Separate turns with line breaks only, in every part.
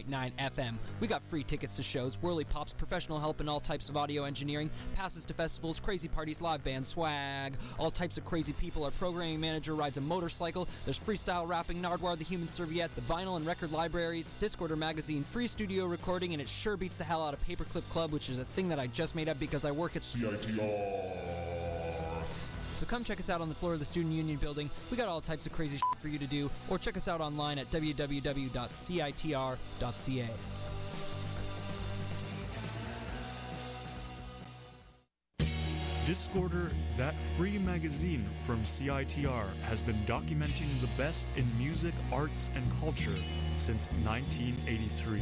98.9 FM. We got free tickets to shows, Whirly Pops, professional help in all types of audio engineering, passes to festivals, crazy parties, live band swag, all types of crazy people. Our programming manager rides a motorcycle. There's freestyle rapping, Nardwar the Human Serviette, the vinyl and record libraries, Discorder magazine, free studio recording, and it sure beats the hell out of Paperclip Club, which is a thing that I just made up because I work at CITR. So come check us out on the floor of the Student Union building. We got all types of crazy shit for you to do, or check us out online at www.citr.ca.
Discorder, that free magazine from CITR, has been documenting the best in music, arts, and culture since 1983.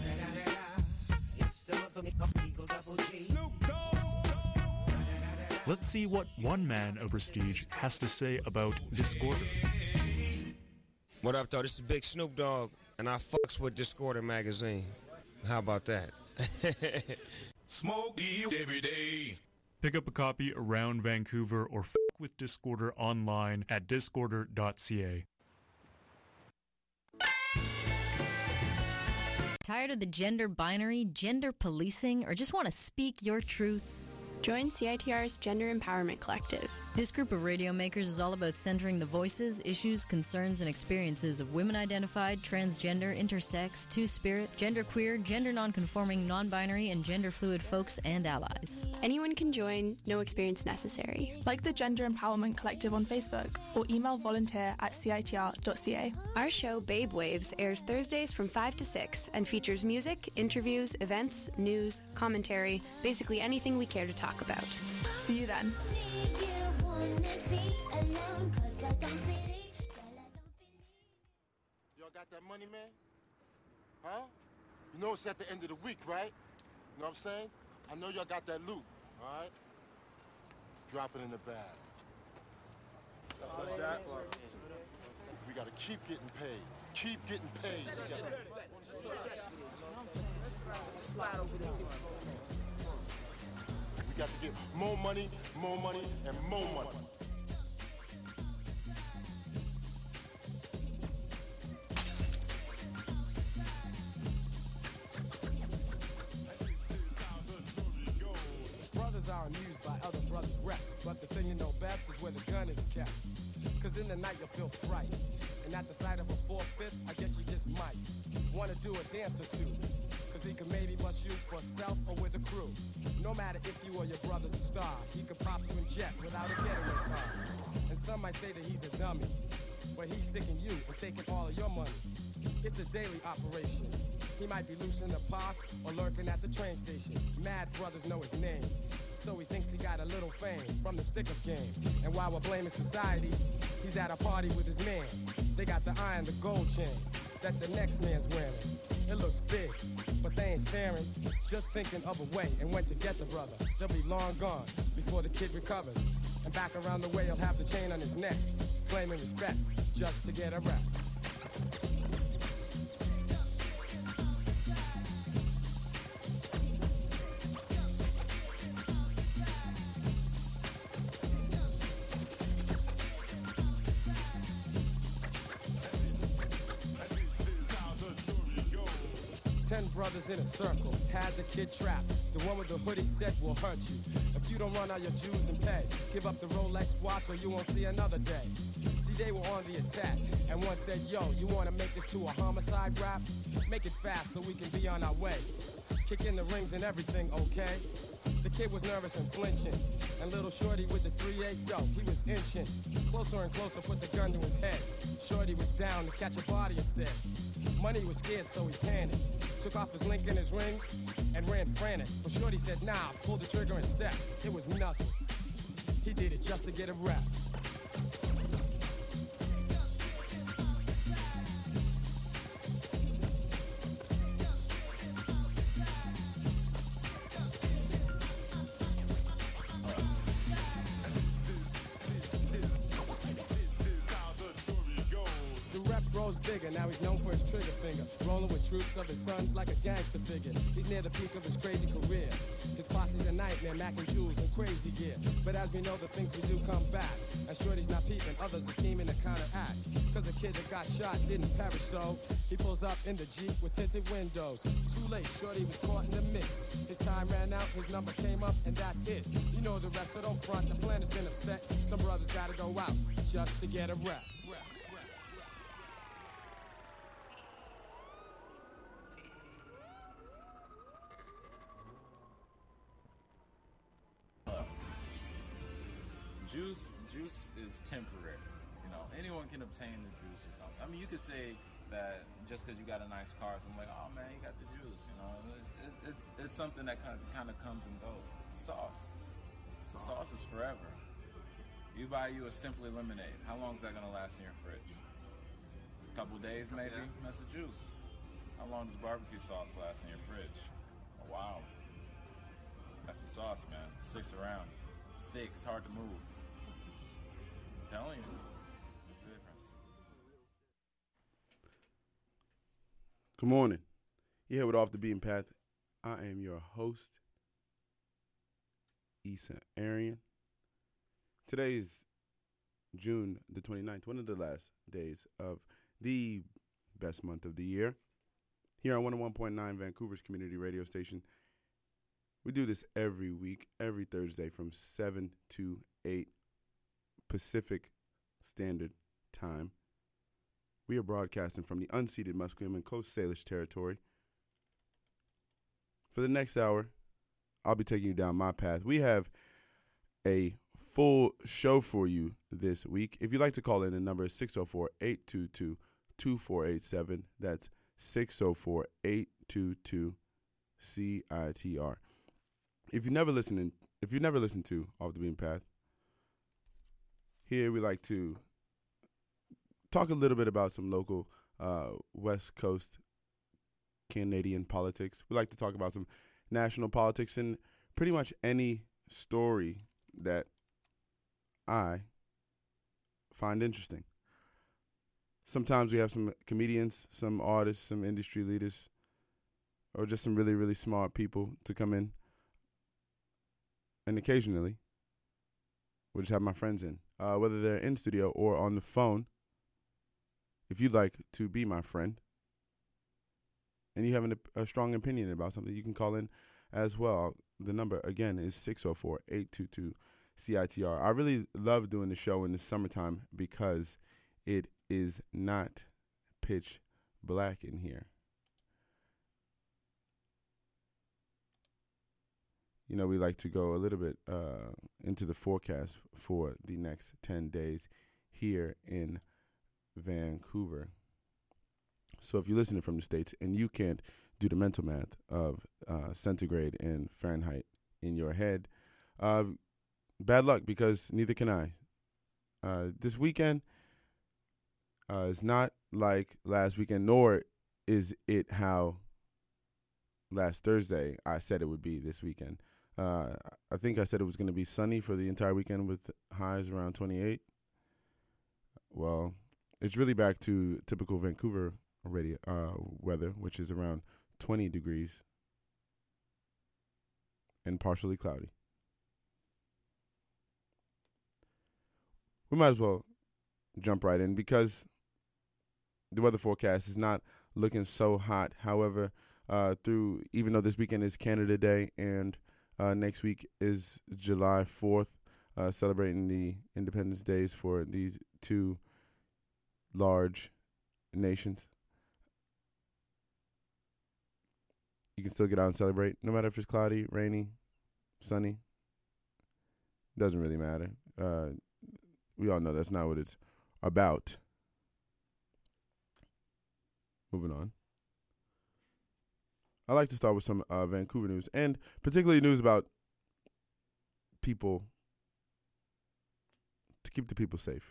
Let's see what one man of prestige has to say about Discorder.
What up, though? This is Big Snoop Dogg, and I fucks with Discorder magazine. How about that?
Smoke you every day.
Pick up a copy around Vancouver or fuck with Discorder online at discorder.ca.
Tired of the gender binary, gender policing, or just want to speak your truth?
Join CITR's Gender Empowerment Collective.
This group of radio makers is all about centering the voices, issues, concerns, and experiences of women-identified, transgender, intersex, two-spirit, genderqueer, gender non-conforming, non-binary, and gender-fluid folks and allies.
Anyone can join, no experience necessary.
Like the Gender Empowerment Collective on Facebook or email volunteer@citr.ca.
Our show Babe Waves airs Thursdays from 5 to 6 and features music, interviews, events, news, commentary, basically anything we care to talk about.
See you then.
Y'all got that money, man? Huh? You know it's at the end of the week, right? You know what I'm saying? I know y'all got that loot, all right? Drop it in the bag. We gotta keep getting paid. Keep getting paid. We got to get more money, and more money.
Brothers are amused by other brothers' reps, but the thing you know best is where the gun is kept. Cause in the night you'll feel fright, and at the sight of a 4/5, I guess you just might wanna do a dance or two. Cause he could maybe bust you for self or with a crew. No matter if you or your brother's a star, he could pop you in jet without a getaway car. And some might say that he's a dummy, but he's sticking you and taking all of your money. It's a daily operation. He might be loose in the park or lurking at the train station. Mad brothers know his name, so he thinks he got a little fame from the stick-up game. And while we're blaming society, he's at a party with his man. They got the eye and the gold chain that the next man's wearing. It looks big, but they ain't staring, just thinking of a way and when to get the brother. They'll be long gone before the kid recovers, and back around the way he'll have the chain on his neck, claiming respect just to get a rap. 10 brothers in a circle, had the kid trapped. The one with the hoodie said will hurt you. If you don't run out your dues and pay, give up the Rolex watch or you won't see another day. See, they were on the attack, and one said, yo, you wanna make this to a homicide rap? Make it fast so we can be on our way. Kick in the rings and everything, okay? The kid was nervous and flinching, and little Shorty with the 3-8, yo, he was inching. Closer and closer, put the gun to his head. Shorty was down to catch a body instead. Money was scared, so he panicked. Took off his link and his rings and ran frantic. But Shorty said, nah, pull the trigger and step. It was nothing. He did it just to get a rap. figure. Now he's known for his trigger finger, rolling with troops of his sons like a gangster figure. He's near the peak of his crazy career. His posse's a nightmare, Mac and Jules and crazy gear. But as we know, the things we do come back. And Shorty's not peeping, others are scheming to counteract. Cause a kid that got shot didn't perish, so he pulls up in the Jeep with tinted windows. Too late, Shorty was caught in the mix. His time ran out, his number came up, and that's it. You know the rest, so don't front, the plan has been upset. Some brothers gotta go out just to get a rep.
Juice is temporary. You know, anyone can obtain the juice or something. I mean, you could say that just because you got a nice car, so I'm like, oh man, you got the juice. You know, it's something that kind of comes and goes. Sauce is forever. You buy you a Simply lemonade. How long is that gonna last in your fridge? A couple days maybe. Yeah. That's the juice. How long does barbecue sauce last in your fridge? A while. That's the sauce, man. It sticks around. It's thick. It's hard to move. I'm telling you, that's the difference.
Good morning. You're here with Off the Beaten Path. I am your host, Issa Arian. Today is June the 29th, one of the last days of the best month of the year. Here on 101.9 Vancouver's community radio station. We do this every week, every Thursday from 7 to 8 Pacific Standard Time. We are broadcasting from the unceded Musqueam and Coast Salish territory. For the next hour, I'll be taking you down my path. We have a full show for you this week. If you'd like to call in, the number is 604-822-2487. That's 604-822-CITR. If you never listened to Off the Beaten Path, here we like to talk a little bit about some local West Coast Canadian politics. We like to talk about some national politics and pretty much any story that I find interesting. Sometimes we have some comedians, some artists, some industry leaders, or just some really, really smart people to come in. And occasionally, we'll just have my friends in, whether they're in studio or on the phone. If you'd like to be my friend and you have a strong opinion about something, you can call in as well. The number, again, is 604-822-CITR. I really love doing the show in the summertime because it is not pitch black in here. You know, we like to go a little bit into the forecast for the next 10 days here in Vancouver. So if you're listening from the States and you can't do the mental math of centigrade and Fahrenheit in your head, bad luck, because neither can I. This weekend is not like last weekend, nor is it how last Thursday I said it would be this weekend. I think I said it was going to be sunny for the entire weekend with highs around 28. Well, it's really back to typical Vancouver weather, which is around 20 degrees and partially cloudy. We might as well jump right in because the weather forecast is not looking so hot. However, even though this weekend is Canada Day and next week is July 4th, celebrating the Independence Days for these two large nations. You can still get out and celebrate, no matter if it's cloudy, rainy, sunny. Doesn't really matter. We all know that's not what it's about. Moving on. I like to start with some Vancouver news, and particularly news about people, to keep the people safe.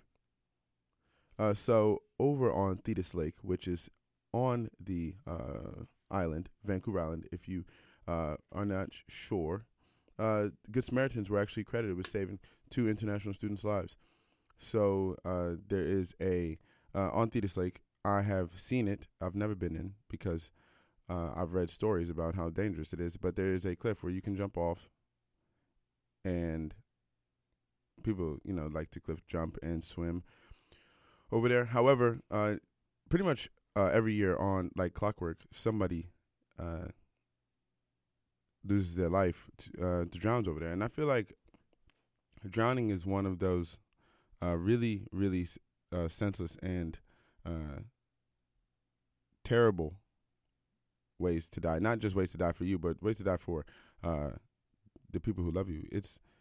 So over on Thetis Lake, which is on the island, Vancouver Island, if you are not sure, Good Samaritans were actually credited with saving 2 international students' lives. So there is on Thetis Lake, I have seen it. I've never been in because I've read stories about how dangerous it is. But there is a cliff where you can jump off, and people, like to cliff jump and swim over there. However, pretty much every year on like clockwork, somebody loses their life to drowns over there. And I feel like drowning is one of those really, really senseless and terrible ways to die. Not just ways to die for you, but ways to die for the people who love you.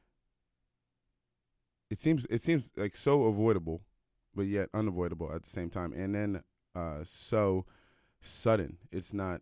It seems like so avoidable, but yet unavoidable at the same time. And then so sudden. It's not.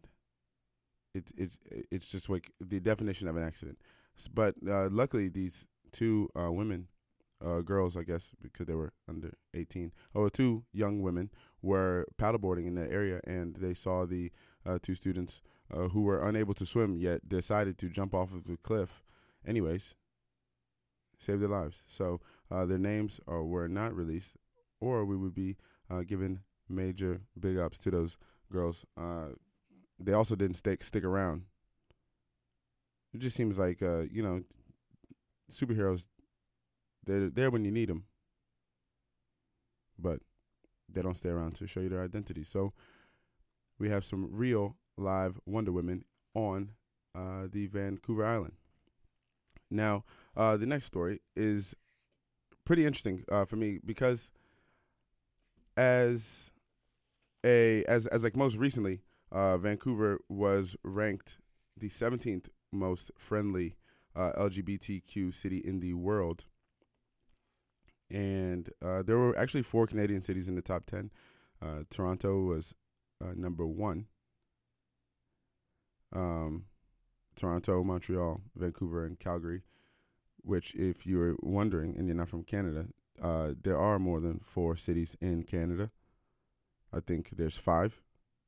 It's just like the definition of an accident. But luckily, these two women, girls, I guess, because they were under 18, two young women were paddleboarding in that area, and they saw the two students who were unable to swim yet decided to jump off of the cliff anyways, save their lives. So their names were not released, or we would be giving major big ups to those girls. They also didn't stick around. It just seems like, superheroes, they're there when you need them, but they don't stay around to show you their identity. So we have some real live Wonder Women on the Vancouver Island. Now, the next story is pretty interesting for me because as like most recently, Vancouver was ranked the 17th most friendly LGBTQ city in the world. And there were actually 4 Canadian cities in the top 10. Toronto was number 1. Toronto, Montreal, Vancouver, and Calgary, which if you're wondering and you're not from Canada, there are more than 4 cities in Canada. I think there's 5.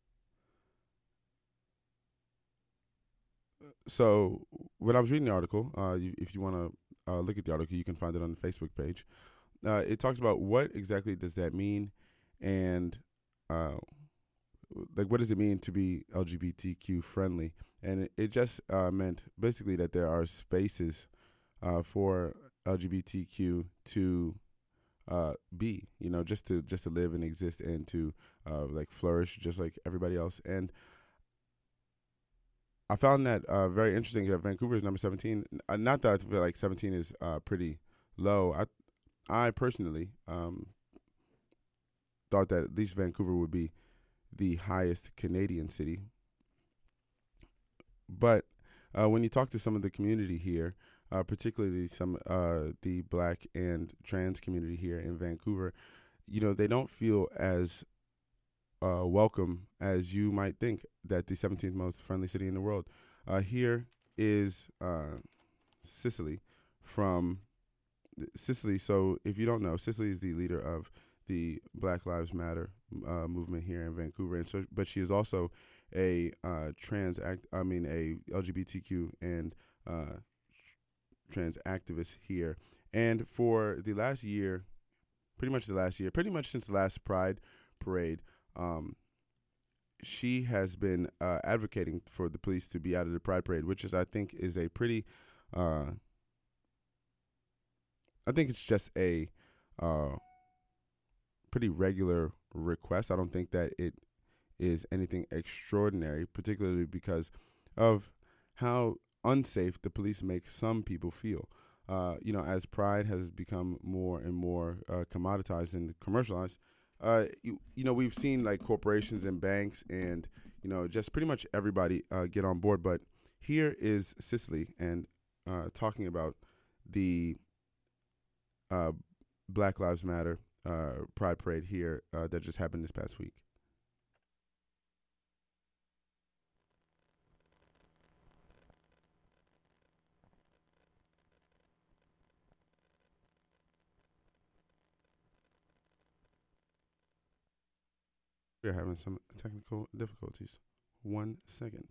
So when I was reading the article, if you want to look at the article, you can find it on the Facebook page. It talks about what exactly does that mean, and like what does it mean to be LGBTQ friendly? And it just meant basically that there are spaces for LGBTQ to be, just to live and exist and to like flourish just like everybody else. And I found that very interesting that Vancouver is number 17. Not that I feel like 17 is pretty low. I personally thought that at least Vancouver would be the highest Canadian city. But when you talk to some of the community here, particularly some the Black and trans community here in Vancouver, they don't feel as welcome as you might think that the 17th most friendly city in the world. Here is Cicely from Cicely. So if you don't know, Cicely is the leader of the Black Lives Matter movement here in Vancouver, and so, but she is also a LGBTQ and trans activist here. And for the last year, pretty much since the last Pride Parade, she has been advocating for the police to be out of the Pride Parade, which is, I think, is a pretty. I think it's just a pretty regular request. I don't think that it is anything extraordinary, particularly because of how unsafe the police make some people feel. As Pride has become more and more commoditized and commercialized, we've seen like corporations and banks and, just pretty much everybody get on board. But here is Cicely and talking about the Black Lives Matter Pride Parade here that just happened this past week. We're having some technical difficulties. 1 second.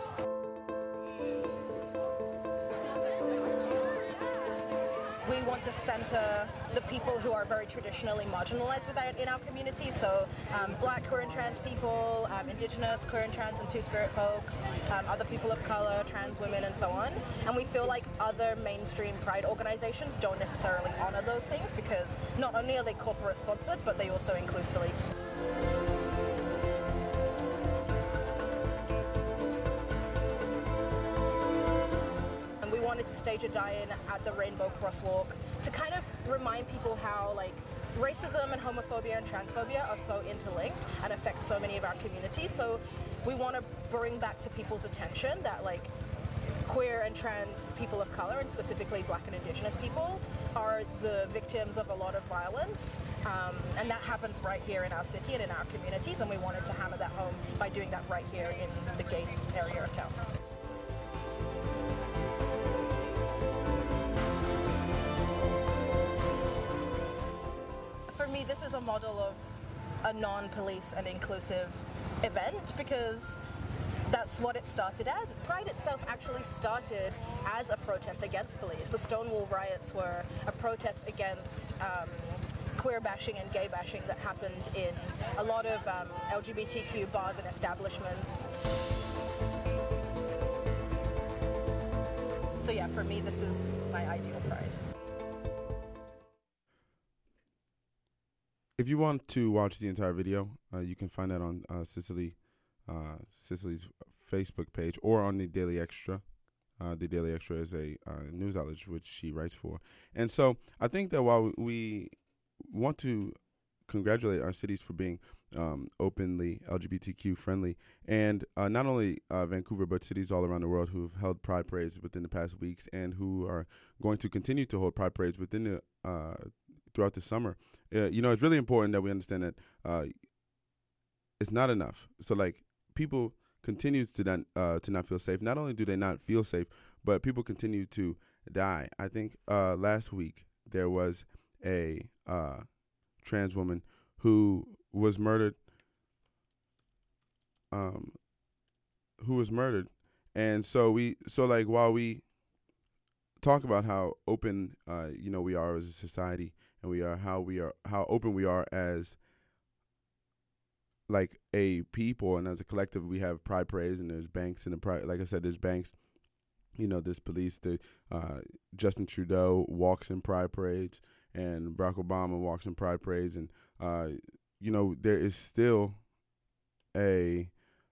We want to center the people who are very traditionally marginalized in our community. So Black, queer and trans people, Indigenous, queer and trans and Two-Spirit folks, other people of color, trans women, and so on. And we feel like other mainstream pride organizations don't necessarily honor those things because not only are they corporate sponsored, but they also include police. Wanted to stage a die-in at the Rainbow Crosswalk to kind of remind people how like racism and homophobia and transphobia are so interlinked and affect so many of our communities. So we want to bring back to people's attention that like queer and trans people of color, and specifically Black and Indigenous people, are the victims of a lot of violence, and that happens right here in our city and in our communities, and we wanted to hammer that home by doing that right here in the gay area of town. For me, this is a model of a non-police and inclusive event because that's what it started as. Pride itself actually started as a protest against police. The Stonewall riots were a protest against queer bashing and gay bashing that happened in a lot of LGBTQ bars and establishments. So yeah, for me, this is my ideal pride.
If you want to watch the entire video, you can find that on Cicely's Facebook page or on the Daily Extra. The Daily Extra is a news outlet which she writes for. And so I think that while we want to congratulate our cities for being openly LGBTQ friendly, and not only Vancouver, but cities all around the world who have held pride parades within the past weeks and who are going to continue to hold pride parades within the throughout the summer. It's really important that we understand that it's not enough. So like people continue to not feel safe. Not only do they not feel safe, but people continue to die. I think last week there was a trans woman who was murdered. And so while we talk about how open we are as a society, and how open we are as like a people and as a collective. We have pride parades and there's banks and like I said, there's banks. There's police. Justin Trudeau walks in pride parades, and Barack Obama walks in pride parades, and there is still a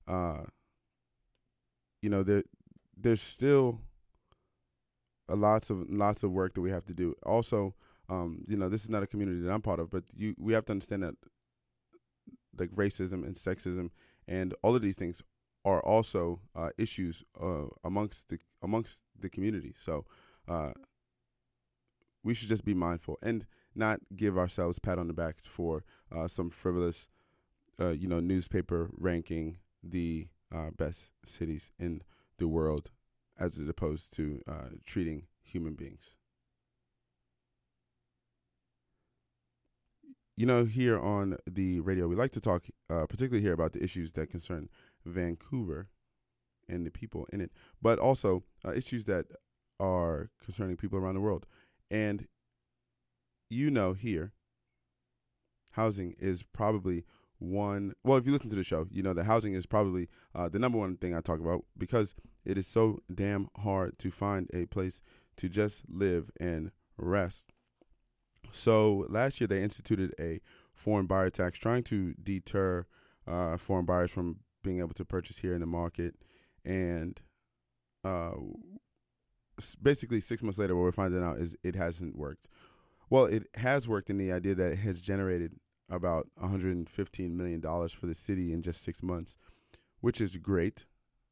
there's still lots of work that we have to do. Also, this is not a community that I'm part of, but we have to understand that like racism and sexism and all of these things are also issues amongst the community. So we should just be mindful and not give ourselves a pat on the back for some frivolous, newspaper ranking the best cities in the world as opposed to treating human beings. Here on the radio, we like to talk particularly here about the issues that concern Vancouver and the people in it, but also issues that are concerning people around the world. And here, housing is probably if you listen to the show, that housing is probably the number one thing I talk about because it is so damn hard to find a place to just live and rest. So last year they instituted a foreign buyer tax trying to deter foreign buyers from being able to purchase here in the market. And basically 6 months later, what we're finding out is it hasn't worked. Well, it has worked in the idea that it has generated about $115 million for the city in just 6 months, which is great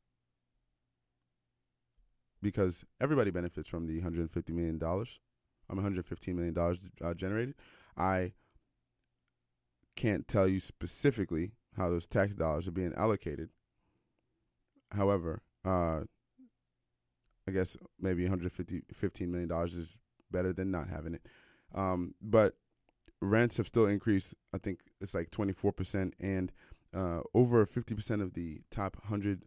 because everybody benefits from the $115 million generated. I can't tell you specifically how those tax dollars are being allocated. However, I guess maybe $15 million is better than not having it. But rents have still increased. I think it's like 24%, and over 50% of the top 100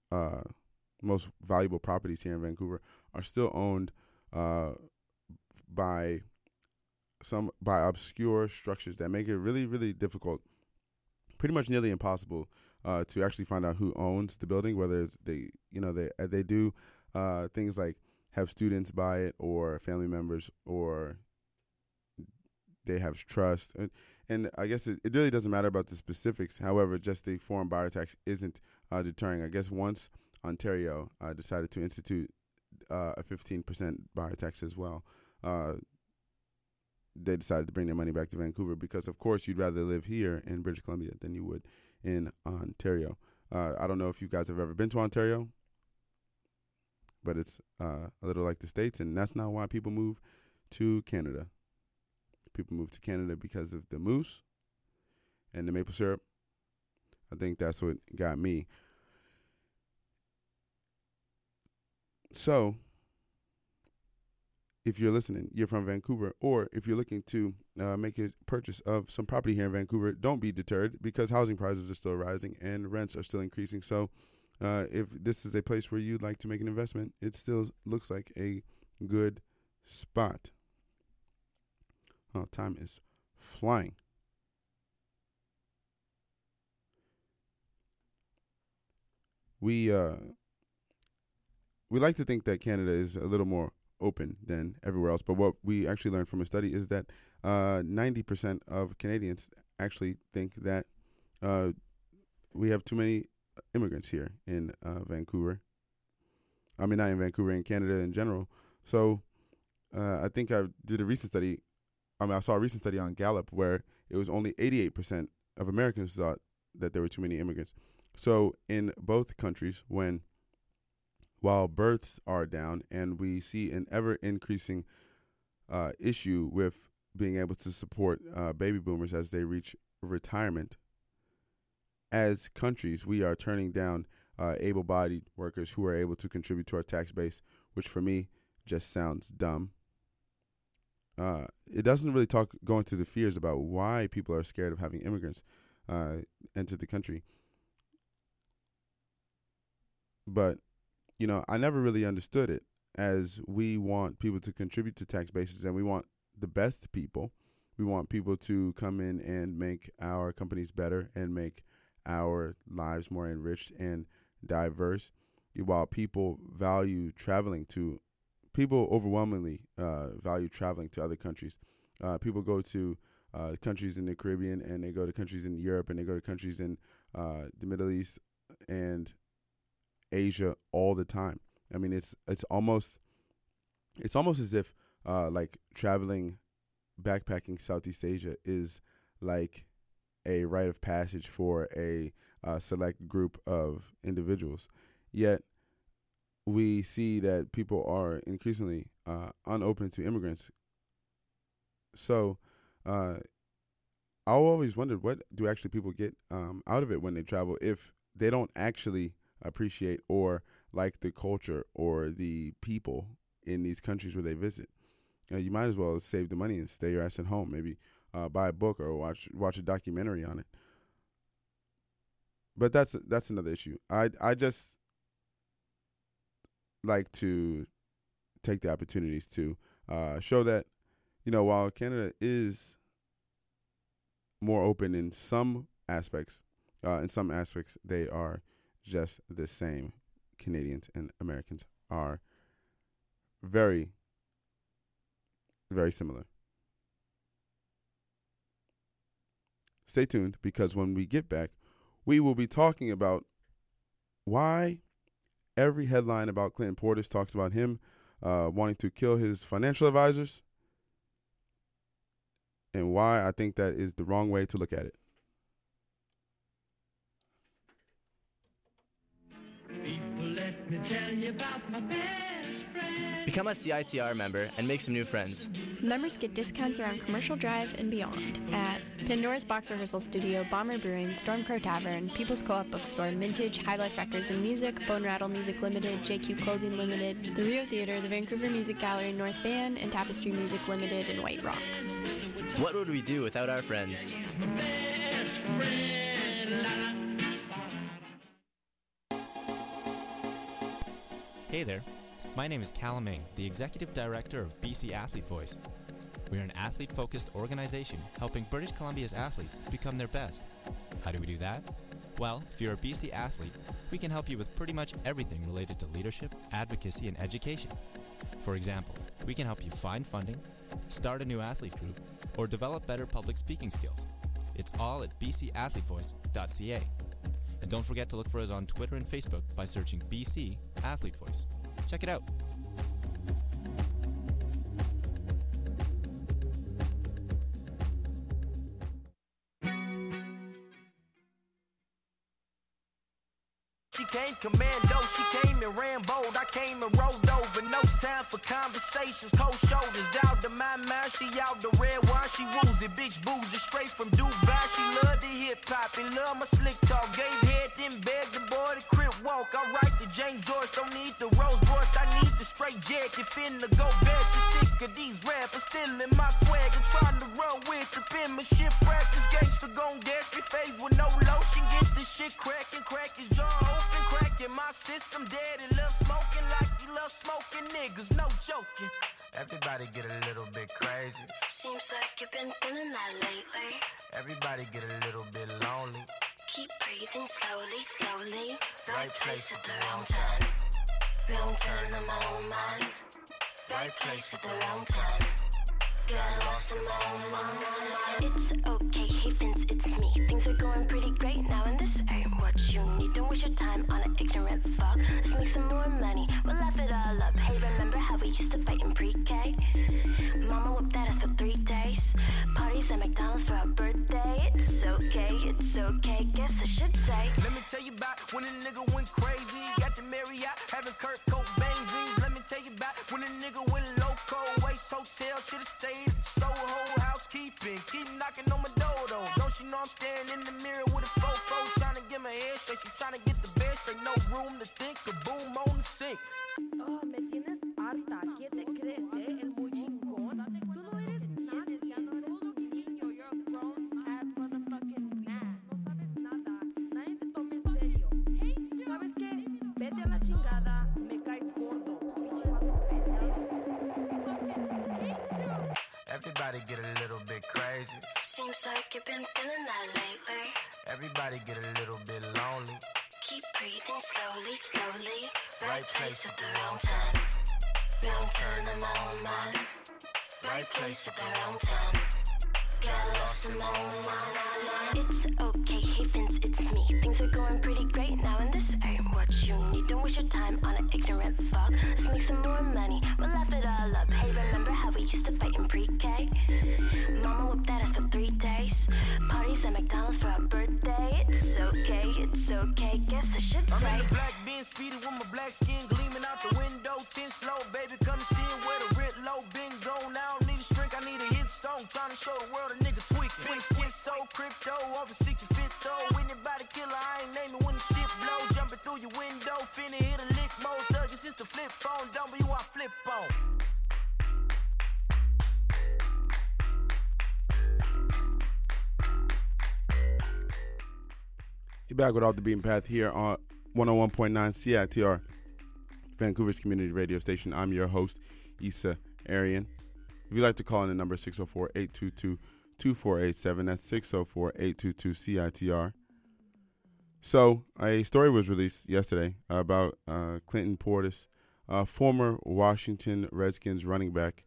most valuable properties here in Vancouver are still owned by obscure structures that make it really, really difficult, pretty much nearly impossible, to actually find out who owns the building. Whether they do things like have students buy it or family members, or they have trust. And I guess it really doesn't matter about the specifics. However, just the foreign buyer tax isn't deterring. I guess once Ontario decided to institute a 15% buyer tax as well, they decided to bring their money back to Vancouver, because, of course, you'd rather live here in British Columbia than you would in Ontario. I don't know if you guys have ever been to Ontario, but it's a little like the States, and that's not why people move to Canada. People move to Canada because of the moose and the maple syrup. I think that's what got me. So, if you're listening, you're from Vancouver, or if you're looking to make a purchase of some property here in Vancouver, don't be deterred, because housing prices are still rising and rents are still increasing. So if this is a place where you'd like to make an investment, it still looks like a good spot. Oh, time is flying. We like to think that Canada is a little more open than everywhere else, but what we actually learned from a study is that 90% of Canadians actually think that we have too many immigrants here in Vancouver. I mean, not in Vancouver, in Canada in general. So I think I did a recent study. I saw a recent study on Gallup where it was only 88% of Americans thought that there were too many immigrants. So in both countries, while births are down and we see an ever-increasing issue with being able to support baby boomers as they reach retirement, as countries, we are turning down able-bodied workers who are able to contribute to our tax base, which for me just sounds dumb. It doesn't really go into the fears about why people are scared of having immigrants enter the country. But I never really understood it, as we want people to contribute to tax bases, and we want the best people. We want people to come in and make our companies better and make our lives more enriched and diverse. While people overwhelmingly value traveling to other countries. People go to countries in the Caribbean, and they go to countries in Europe, and they go to countries in the Middle East and Asia all the time. I mean, it's almost as if like traveling, backpacking Southeast Asia is like a rite of passage for a select group of individuals. Yet we see that people are increasingly unopen to immigrants. So I always wondered, what do actually people get out of it when they travel if they don't actually appreciate or like the culture or the people in these countries where they visit? You might as well save the money and stay your ass at home. Maybe buy a book or watch a documentary on it. But that's another issue. I just like to take the opportunities to show that, while Canada is more open in some aspects they are just the same. Canadians and Americans are very, very similar. Stay tuned, because when we get back, we will be talking about why every headline about Clinton Portis talks about him wanting to kill his financial advisors, and why I think that is the wrong way to look at it.
Let me tell you about my best friend. Become a CITR member and make some new friends.
Members get discounts around Commercial Drive and beyond at Pandora's Box Rehearsal Studio, Bomber Brewing, Stormcrow Tavern, People's Co-op Bookstore, Mintage, High Life Records and Music, Bone Rattle Music Limited, JQ Clothing Limited, the Rio Theater, the Vancouver Music Gallery in North Van, and Tapestry Music Limited in White Rock.
What would we do without our friends?
Hey there. My name is Callum Ming, the Executive Director of BC Athlete Voice. We're an athlete-focused organization helping British Columbia's athletes become their best. How do we do that? Well, if you're a BC athlete, we can help you with pretty much everything related to leadership, advocacy, and education. For example, we can help you find funding, start a new athlete group, or develop better public speaking skills. It's all at bcathletevoice.ca. And don't forget to look for us on Twitter and Facebook by searching BC Athlete Voice. Check it out.
She came commando, she came and ran bold. I came and rolled over, no time for conversations. Cold shoulders out of my mind, she out the red wine, she woozy. Bitch boozy, straight from Dubai. She love the hip hop and love my slick talk. Gave head, then begged the boy to crib walk. I write the James George, don't need the Rolls Royce. I need the straight jacket, finna go back. She sick of these rappers, stealing my swag and trying to run with the penmanship practice. Gangsta gon' gas me face with no lotion. Get this shit crackin', crack his jaw open, cracking my system. Daddy love smoking like he love smoking niggas, no joking.
Everybody get a little bit crazy.
Seems like you've been feeling that lately.
Everybody get a little bit lonely.
Keep breathing slowly, slowly. Right place at the wrong time. Wrong turn in my own mind. Right place at the wrong time. Got lost in my own mind.
It's okay, hey Vince, it's me. Things are going pretty great now, and this ain't what you need. Don't waste your time on an ignorant fuck. Let's make some more money, we'll laugh it all up. Hey, remember how we used to fight in pre-K? Mama whooped that ass for 3 days. Parties at McDonald's for our birthday. It's okay, guess I should say.
Let me tell you about when a nigga went crazy. Got the Marriott, having Kurt Cobain dreams. Let me tell you about when a nigga went loco. Waste Hotel, should've stayed at Soho housekeeping. Keep knocking on my door though. Don't she know I'm staring in the mirror with a fofo, trying to get my head straight. She trying to get the bed straight, no room to think. A boom on the sink.
Oh, me tienes harta. ¿Qué te crees, El muy chingón. Tú no eres nadie. Todo niño. You're a grown ass motherfucking man. No sabes nada. Nadie te toma en serio. ¿Sabes qué? Vete a la chingada. Me caes gordo.
Everybody get a little bit crazy.
Seems like you've been feeling that lately.
Everybody get a little bit lonely.
Keep breathing slowly, slowly. Right place at the wrong time. Wrong turn in my own mind. Right place at the wrong time. Got lost in my own mind.
It's okay, hey Vince, it's me. Things are going pretty great now, and this ain't what you need. Don't waste your time on an ignorant fuck. Let's make some more money, we'll laugh it all up. Hey, remember how we used to fight in pre-K? Mama whooped that ass for 3 days. Parties at McDonald's for our birthday. It's okay, guess I should say.
I'm in the black Benz, speeding with my black skin gleaming out the window. 10 slow, baby, come see where the rent low been gone. I don't need a shrink, I need a hit song. Trying to show the world a nigga tweaking. When the skin so crypto, over 65th though. Anybody killer, I ain't naming when the shit blow. Jumping through your window, finna hit a lick mode. Thuggish is the flip phone, W I flip on.
You're back with Off the Beaten Path here on 101.9 CITR, Vancouver's community radio station. I'm your host, Issa Arian. If you'd like to call in the number 604-822-2487, that's 604-822-CITR. So a story was released yesterday about Clinton Portis, former Washington Redskins running back.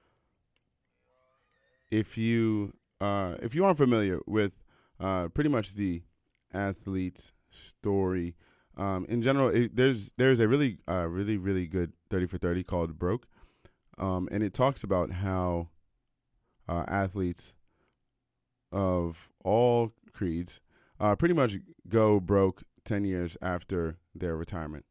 If you aren't familiar with pretty much the athlete's story, in general, there's a really good 30 for 30 called Broke, and it talks about how athletes of all creeds pretty much go broke 10 years after their retirement.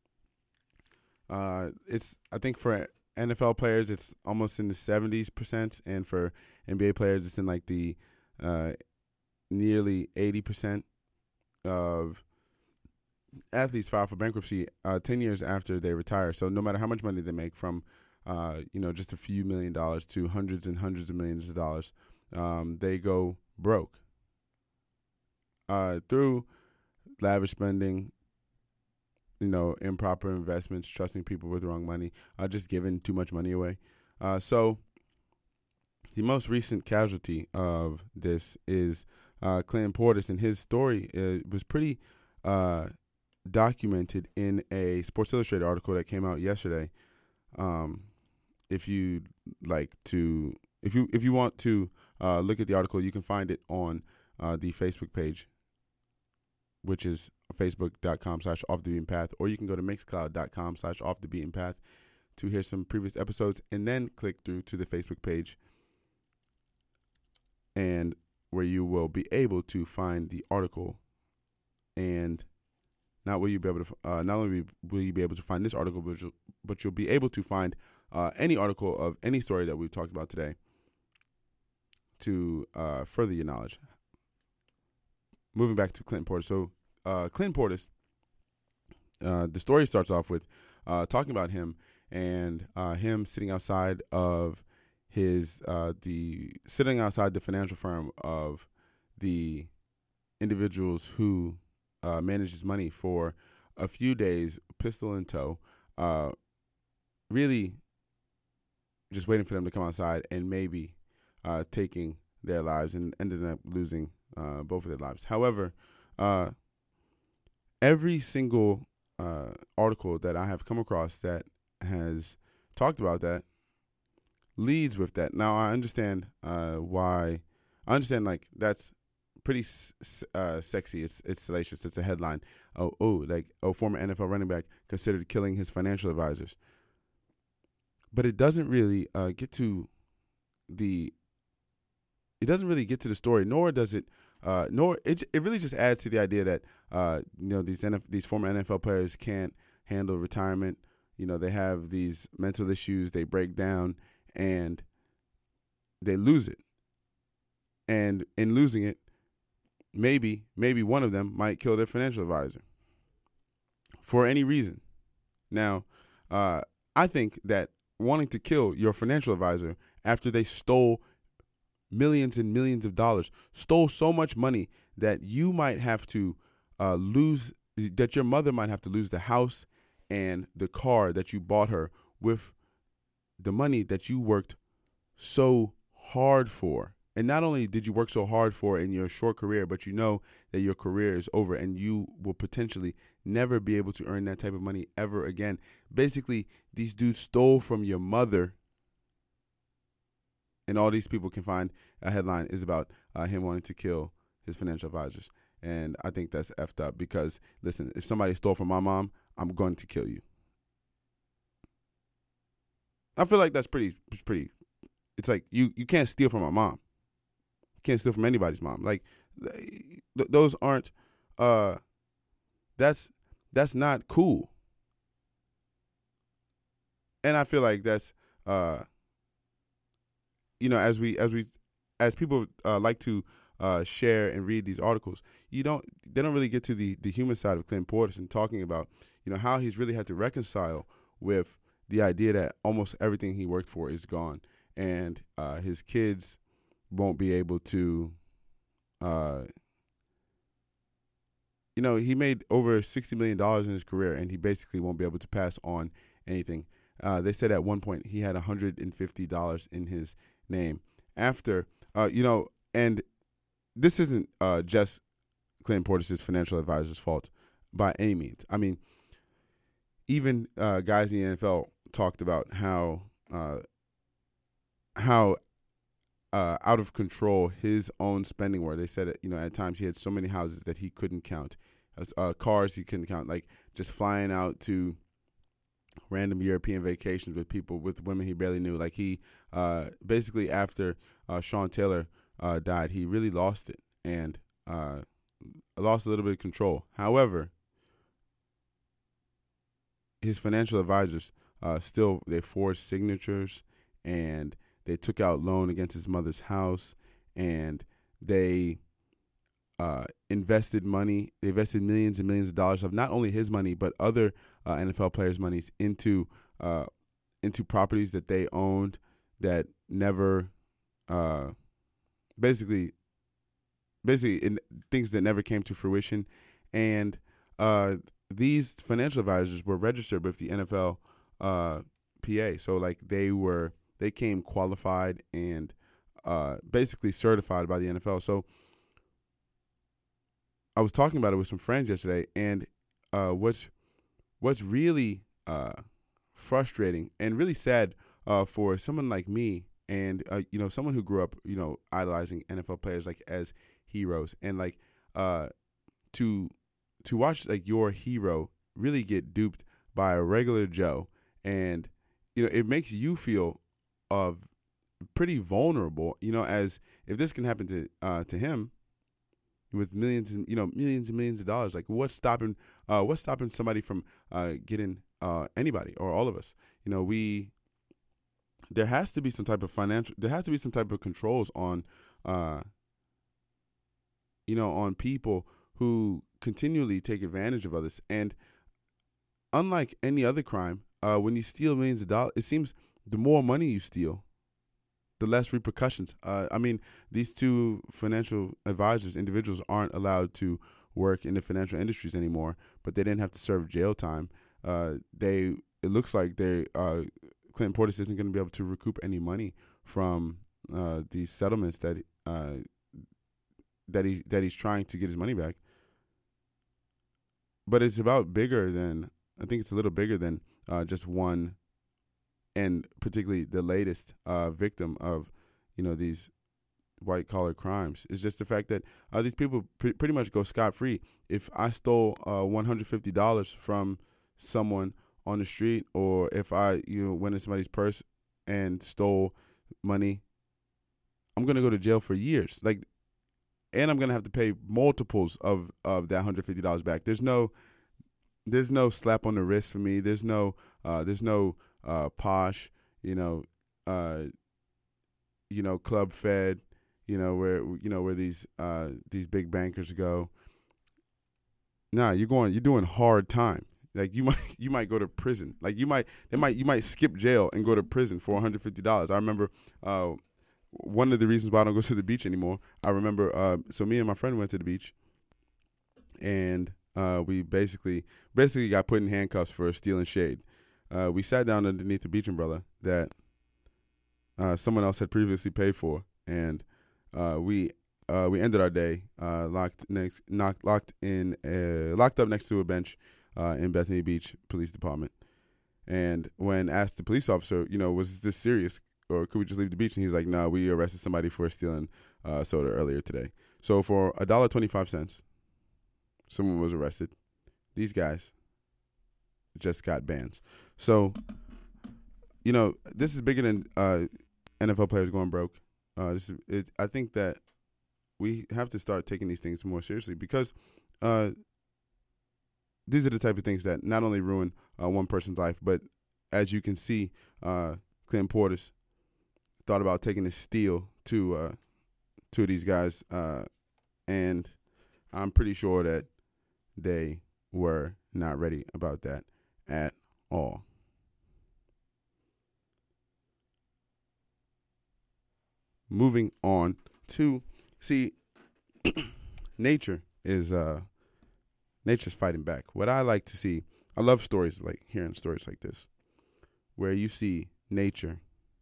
I think for NFL players, it's almost in the 70%, and for NBA players, it's in like the nearly 80% of athletes file for bankruptcy 10 years after they retire. So no matter how much money they make, from just a few $1 million to hundreds and hundreds of millions of dollars, they go broke through lavish spending, improper investments, trusting people with the wrong money, just giving too much money away. So the most recent casualty of this is Clinton Portis, and his story was pretty documented in a Sports Illustrated article that came out yesterday. If you want to look at the article, you can find it on the Facebook page, which is facebook.com/offthebeatenpath, or you can go to mixcloud.com/offthebeatenpath to hear some previous episodes, and then click through to the Facebook page, and where you will be able to find the article. And not only will you be able to find this article, but you'll be able to find any article of any story that we've talked about today to further your knowledge. Moving back to Clinton Portis. So Clinton Portis, the story starts off with talking about him and him sitting outside of sitting outside the financial firm of the individuals who manage his money for a few days, pistol in tow, really just waiting for them to come outside and maybe taking their lives, and ended up losing both of their lives. However, every single article that I have come across that has talked about that leads with that. Now, I understand why. I understand, like, that's pretty sexy. It's salacious. It's a headline. Former NFL running back considered killing his financial advisors. But it doesn't really get to the. It doesn't really get to the story, nor does it. It really just adds to the idea that these former NFL players can't handle retirement. They have these mental issues. They break down and they lose it. And in losing it, maybe one of them might kill their financial advisor for any reason. Now, I think that wanting to kill your financial advisor after they stole millions and millions of dollars, stole so much money that you might have to that your mother might have to lose the house and the car that you bought her with the money that you worked so hard for. And not only did you work so hard for in your short career, but you know that your career is over and you will potentially never be able to earn that type of money ever again. Basically, these dudes stole from your mother. And all these people can find a headline is about him wanting to kill his financial advisors. And I think that's effed up because, listen, if somebody stole from my mom, I'm going to kill you. I feel like that's pretty. It's like you can't steal from my mom. You can't steal from anybody's mom. Like those aren't. That's not cool. And I feel like that's. As people like to share and read these articles, they don't really get to the human side of Clinton Portis and talking about how he's really had to reconcile with the idea that almost everything he worked for is gone, and his kids won't be able to. He made over $60 million in his career, and he basically won't be able to pass on anything. They said at one point he had $150 in his name after, and this isn't just Clinton Portis' financial advisor's fault by any means. I mean, even guys in the NFL talked about how out of control his own spending were. They said, at times he had so many houses that he couldn't count, cars he couldn't count, like just flying out to random European vacations with women he barely knew. Like he basically after Sean Taylor died, he really lost it and lost a little bit of control. However, his financial advisors still, they forged signatures and they took out loan against his mother's house, and they invested money. They invested millions and millions of dollars of not only his money but other NFL players' monies into properties that they owned that never, basically in things that never came to fruition. And these financial advisors were registered with the NFL PA. So like they came qualified and basically certified by the NFL. So I was talking about it with some friends yesterday, and what's really frustrating and really sad for someone like me, and someone who grew up idolizing NFL players like as heroes, and like to watch like your hero really get duped by a regular Joe, and it makes you feel pretty vulnerable, as if this can happen to him with millions and millions of dollars. Like what's stopping somebody from getting anybody or all of us? There has to be some type of controls on on people who continually take advantage of others. And unlike any other crime, when you steal millions of dollars, it seems the more money you steal, the less repercussions. These two financial advisors, individuals, aren't allowed to work in the financial industries anymore, but they didn't have to serve jail time. It looks like Clinton Portis isn't going to be able to recoup any money from these settlements that he's trying to get his money back. But it's I think it's a little bigger than just one, and particularly the latest victim of, these white collar crimes. It's just the fact that these people pretty much go scot free. If I stole $150 from someone on the street, or if I went in somebody's purse and stole money, I'm gonna go to jail for years. And I'm gonna have to pay multiples of that $150 back. There's no slap on the wrist for me. There's no posh, Club Fed, where these big bankers go. Nah, you're doing hard time. Like you might go to prison. Like you might skip jail and go to prison for $150. I remember one of the reasons why I don't go to the beach anymore. I remember so me and my friend went to the beach, and we basically got put in handcuffs for stealing shade. We sat down underneath the beach umbrella that someone else had previously paid for, and we ended our day locked up next to a bench in Bethany Beach Police Department. And when asked the police officer, was this serious, or could we just leave the beach? And he's like, no, we arrested somebody for stealing soda earlier today. So for $1.25, someone was arrested. These guys just got bans. So, this is bigger than NFL players going broke. I think that we have to start taking these things more seriously, because these are the type of things that not only ruin one person's life, but as you can see, Clinton Portis thought about taking a steal to these guys, and I'm pretty sure that they were not ready about that at all. Moving on to nature's fighting back. What I like to see, I love stories, like hearing stories like this, where you see nature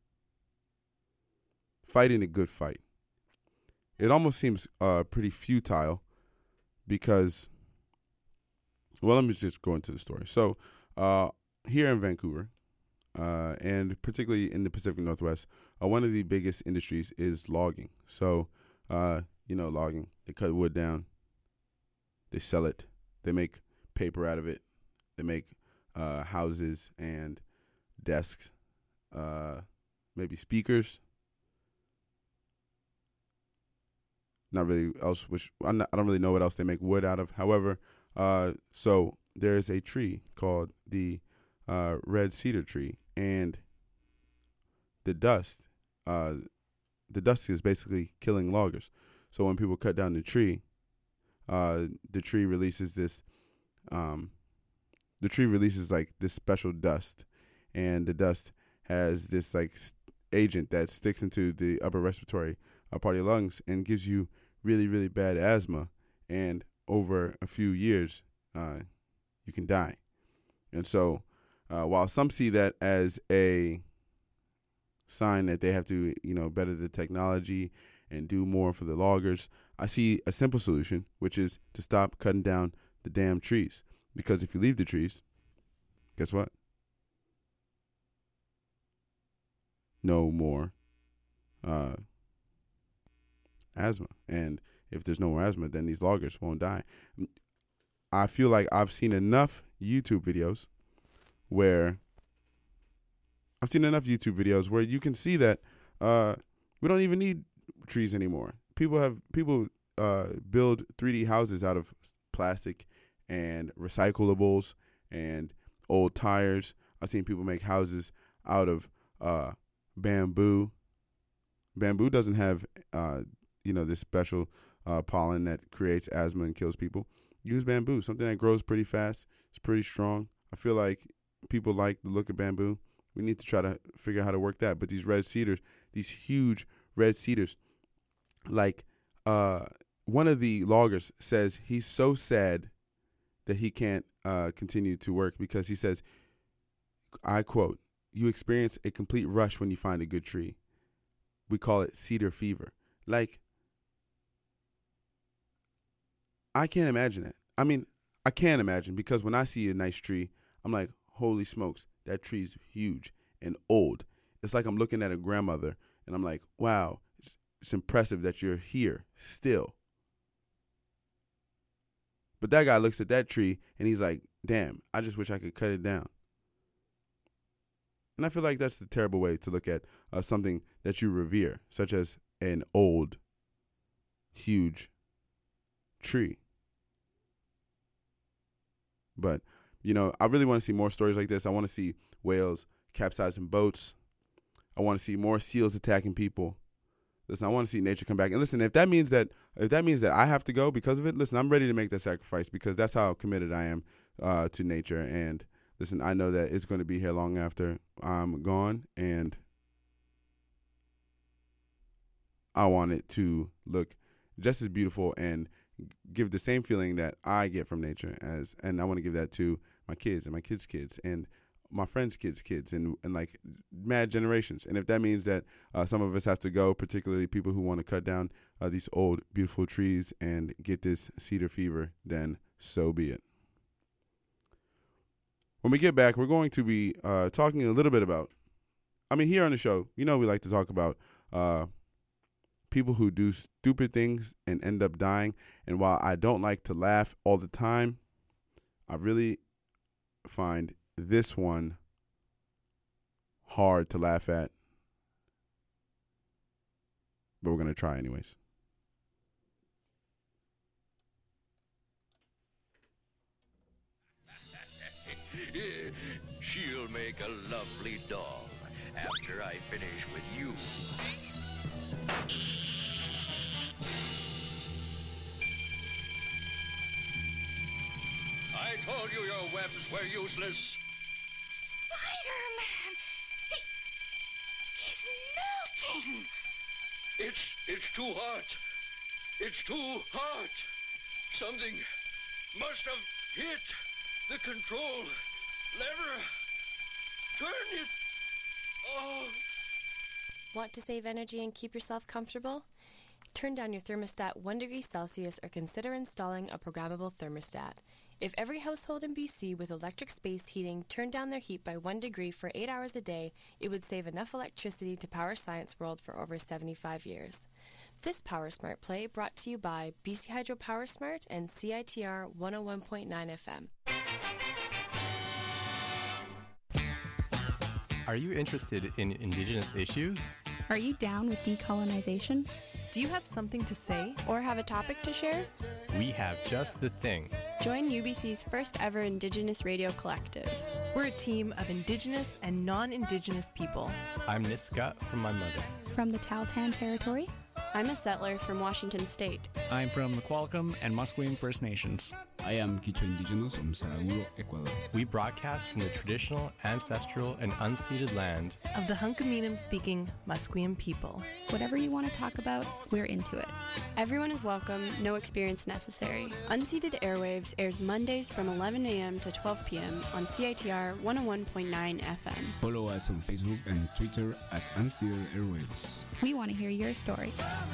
fighting a good fight. It almost seems pretty futile, because, well, let me just go into the story. So here in Vancouver, and particularly in the Pacific Northwest, one of the biggest industries is logging. So, logging, they cut wood down, they sell it, they make paper out of it, they make houses and desks, maybe speakers. Not really else, which I don't really know what else they make wood out of. However, so there's a tree called the red cedar tree, and the dust is basically killing loggers. So when people cut down the tree releases this, like this special dust, and the dust has this like agent that sticks into the upper respiratory part of your lungs and gives you really, really bad asthma. And over a few years, you can die. And so while some see that as a sign that they have to, better the technology and do more for the loggers, I see a simple solution, which is to stop cutting down the damn trees. Because if you leave the trees, guess what? No more asthma. And if there's no more asthma, then these loggers won't die. I feel like I've seen enough YouTube videos where you can see that we don't even need trees anymore. People build 3D houses out of plastic and recyclables and old tires. I've seen people make houses out of bamboo. Bamboo doesn't have this special pollen that creates asthma and kills people. Use bamboo, something that grows pretty fast. It's pretty strong. I feel like people like the look of bamboo. We need to try to figure out how to work that. But these red cedars, these huge red cedars, like one of the loggers says he's so sad that he can't continue to work because he says, I quote, "You experience a complete rush when you find a good tree. We call it cedar fever." Like, I can't imagine it. I mean, I can't imagine because when I see a nice tree, I'm like, holy smokes, that tree's huge and old. It's like I'm looking at a grandmother and I'm like, wow, it's impressive that you're here still. But that guy looks at that tree and he's like, damn, I just wish I could cut it down. And I feel like that's the terrible way to look at something that you revere, such as an old, huge tree. But, I really want to see more stories like this. I want to see whales capsizing boats. I want to see more seals attacking people. Listen, I want to see nature come back. And listen, if that means that I have to go because of it, listen, I'm ready to make that sacrifice because that's how committed I am to nature. And listen, I know that it's going to be here long after I'm gone, and I want it to look just as beautiful and give the same feeling that I get from nature and I want to give that to my kids and my kids' kids and my friends' kids and like mad generations. And if that means that some of us have to go, particularly people who want to cut down these old, beautiful trees and get this cedar fever, then so be it. When we get back, we're going to be talking a little bit about, here on the show, we like to talk about people who do stupid things and end up dying. And while I don't like to laugh all the time, I really find this one hard to laugh at. But we're going to try anyways.
She'll make a lovely doll after I finish with you. I told you your webs were useless.
Spider-Man! He's melting!
It's too hot. It's too hot. Something must have hit the control lever. Turn it. Oh.
Want to save energy and keep yourself comfortable? Turn down your thermostat 1 degree Celsius or consider installing a programmable thermostat. If every household in BC with electric space heating turned down their heat by 1 degree for 8 hours a day, it would save enough electricity to power Science World for over 75 years. This Power Smart play brought to you by BC Hydro Power Smart and CITR 101.9 FM.
Are you interested in Indigenous issues?
Are you down with decolonization?
Do you have something to say?
Or have a topic to share?
We have just the thing.
Join UBC's first ever Indigenous Radio Collective.
We're a team of Indigenous and non-Indigenous people.
I'm Niska from my mother.
From the Tahltan Territory?
I'm a settler from Washington State.
I'm from the Qualicum and Musqueam First Nations.
I am Quichua Indigenous from Saraguro, Ecuador.
We broadcast from the traditional, ancestral, and unceded land
of the Hunkaminam-speaking Musqueam people.
Whatever you want to talk about, we're into it.
Everyone is welcome, no experience necessary. Unceded Airwaves airs Mondays from 11 a.m. to 12 p.m. on CITR 101.9 FM.
Follow us on Facebook and Twitter at Unceded Airwaves.
We want to hear your story.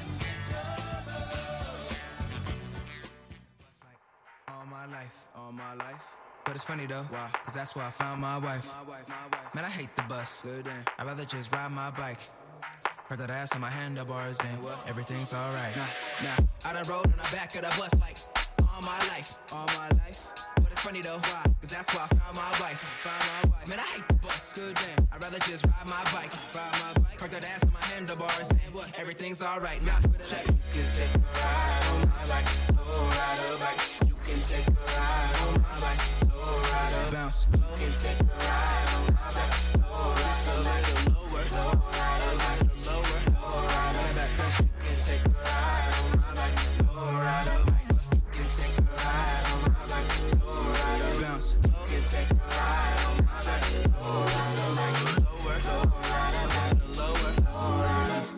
All my life. But it's funny though, why? Cause that's where I found my wife. Man, I hate the bus. I'd rather just ride my bike. Heard that ass on my handlebars and everything's alright. Nah, I done rode on the back of the bus like all my life. But it's funny though, why? Cause that's where I found my wife. Man, I hate the bus. I'd rather just ride my bike. Heard that ass on my handlebars and everything's alright. Now, check. You can take a ride on my bike. Oh, ride a bike. You can take a ride on my bike. Oh, ride a bounce. You can take a ride on my bike. Oh, ride a little lower. Oh, ride a little lower. Oh, ride a back. You can take a ride on my bike. Oh, ride a bike. You can take a ride on my bike. Oh, ride a bounce. You can take a ride on my bike. Oh, ride a little lower. Oh, ride a little lower. Oh, ride a.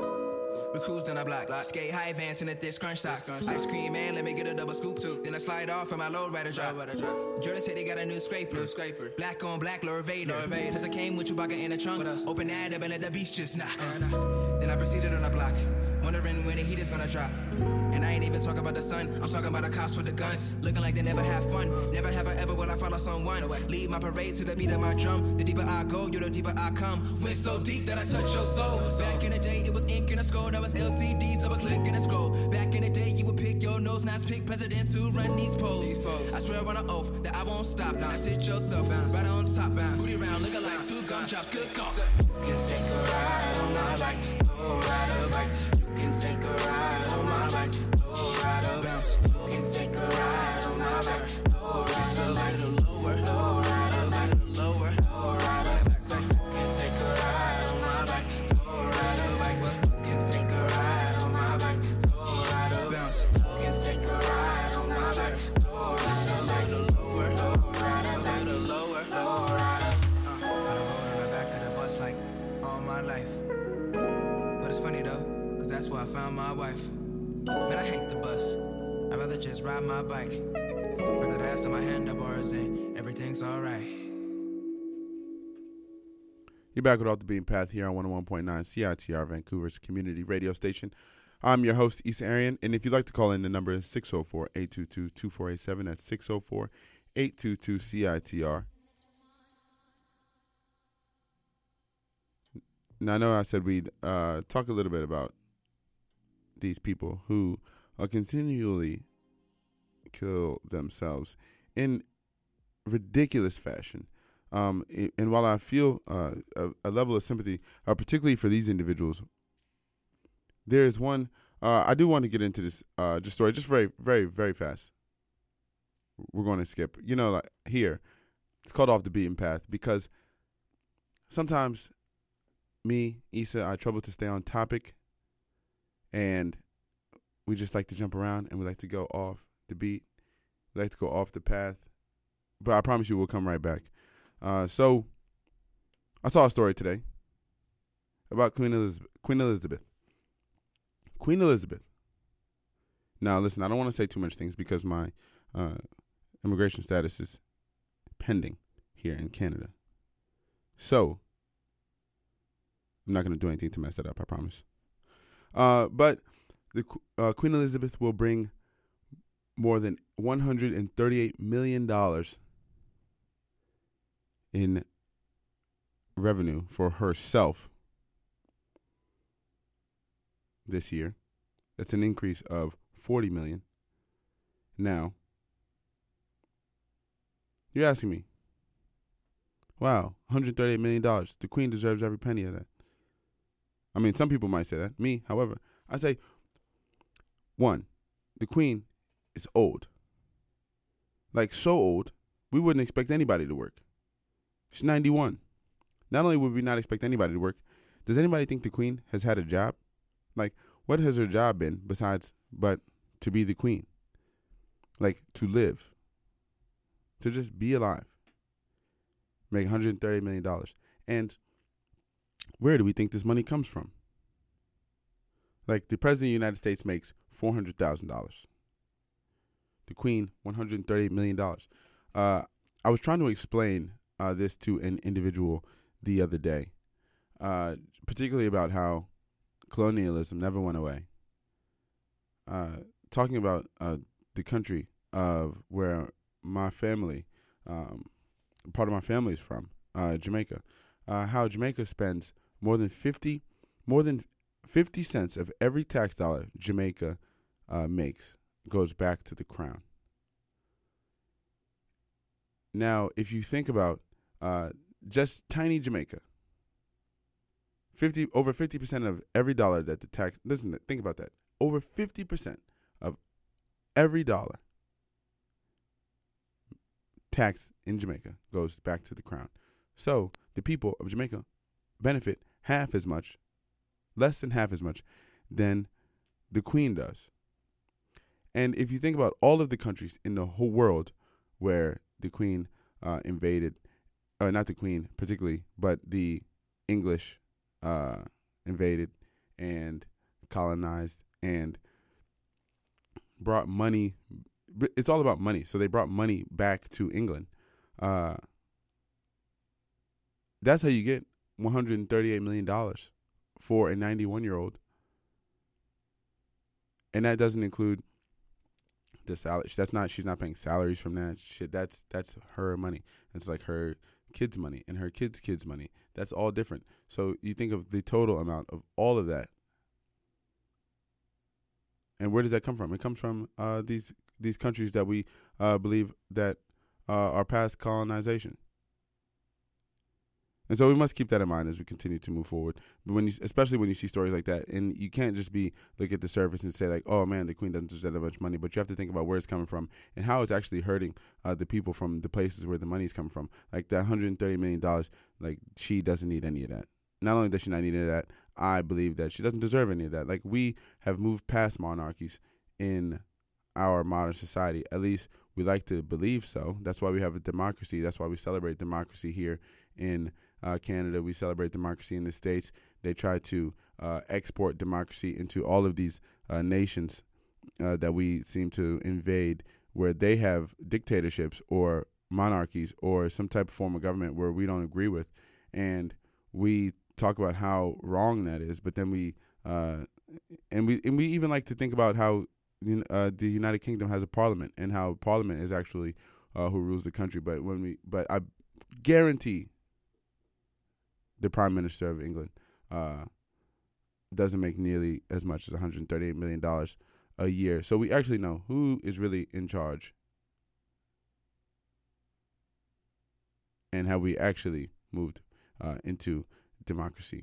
We cruise down the block, skate high Vans in the thick scrunch socks. Ice cream man, let me get a double scoop too. Then I slide off from my low rider drop. Jordan said they got a new scraper. Black on black, Lord Vader. Cause I came with Chewbacca in the trunk. Open that up and let the beast just knock. Then I proceeded on the block, wondering when the heat is gonna drop. And I ain't even talking about the sun, I'm talking about the cops with the guns. Looking like they never have fun. Never have I ever will I follow someone. Lead my parade to the beat of my drum. The deeper I go, you the deeper I come. Went so deep that I touch your soul. Back in the day, it was ink in a scroll. That was LCDs, double click and a scroll. Back in the day, you would pick your nose. Now it's pick presidents who run these polls. I swear on an oath that I won't stop. Now sit yourself right on top. Booty round, looking like two gumdrops. Good call. You can take a ride on my bike. Oh, ride a bike. You can take a ride on my bike. Oh, ride a bounce. You can take a ride on my bike. Oh, ride a little lower. Oh, ride a little lower. Oh, ride a back. You can take a ride on my bike. Oh, ride a bike. You can take a ride on my bike. Oh, ride a bounce. You can take a ride on my bike. Oh, ride a little lower. Oh, ride a little lower. Oh, ride a. I done rode on the back of the bus like all my life. But it's funny though, cause that's where I found my wife. Man, I hate the bus. I'd rather just ride my bike. Put that ass on my handlebars and everything's alright.
You're back with Off the Beaten Path here on 101.9 CITR, Vancouver's community radio station. I'm your host, Issa Arian, and if you'd like to call in, the number is 604-822-2487. That's 604-822-CITR. Now, I know I said we'd talk a little bit about these people who continually kill themselves in ridiculous fashion. And while I feel a level of sympathy, particularly for these individuals, there's one, I do want to get into this just story just very, very, very fast. We're going to skip, like here, it's called Off the Beaten Path because sometimes me, Issa, I trouble to stay on topic. And we just like to jump around and we like to go off the beat. We like to go off the path. But I promise you we'll come right back. So I saw a story today about Queen Elizabeth. Queen Elizabeth. Now, listen, I don't want to say too much things because my immigration status is pending here in Canada. So I'm not going to do anything to mess that up, I promise. But the Queen Elizabeth will bring more than $138 million in revenue for herself this year. That's an increase of $40 million. Now, you're asking me, wow, $138 million. The Queen deserves every penny of that. I mean, some people might say that. Me, however, I say, one, the Queen is old. Like, so old, we wouldn't expect anybody to work. She's 91. Not only would we not expect anybody to work, does anybody think the Queen has had a job? Like, what has her job been besides but to be the queen? Like, to live. To just be alive. Make $130 million. And where do we think this money comes from? Like, the president of the United States makes $400,000. The queen, $130 million. I was trying to explain this to an individual the other day, particularly about how colonialism never went away. Talking about the country of where my family, part of my family is from, Jamaica. How Jamaica spends more than 50 cents of every tax dollar Jamaica makes goes back to the crown. Now, if you think about just tiny Jamaica, over 50% of every dollar that the tax, listen, think about that. Over 50% of every dollar tax in Jamaica goes back to the crown. So the people of Jamaica benefit less than half as much than the queen does. And if you think about all of the countries in the whole world where the queen invaded, or not the queen particularly, but the English invaded and colonized and brought money. It's all about money. So they brought money back to England. That's how you get $138 million for a 91-year-old. And that doesn't include the salary. She's not paying salaries from that shit. That's her money. It's like her kids' money and her kids' money. That's all different. So you think of the total amount of all of that. And where does that come from? It comes from these countries that we believe that are past colonization. And so we must keep that in mind as we continue to move forward. But especially when you see stories like that, and you can't just look at the surface and say like, oh man, the queen doesn't deserve that much money. But you have to think about where it's coming from and how it's actually hurting the people from the places where the money's coming from. Like that $130 million, like she doesn't need any of that. Not only does she not need any of that, I believe that she doesn't deserve any of that. Like, we have moved past monarchies in our modern society. At least we like to believe so. That's why we have a democracy. That's why we celebrate democracy here in Canada. We celebrate democracy in the States. They try to export democracy into all of these nations that we seem to invade, where they have dictatorships or monarchies or some type of form of government where we don't agree with. And we talk about how wrong that is, but then we even like to think about how the United Kingdom has a parliament and how parliament is actually who rules the country. But I guarantee the Prime Minister of England doesn't make nearly as much as $138 million a year. So we actually know who is really in charge and how we actually moved into democracy.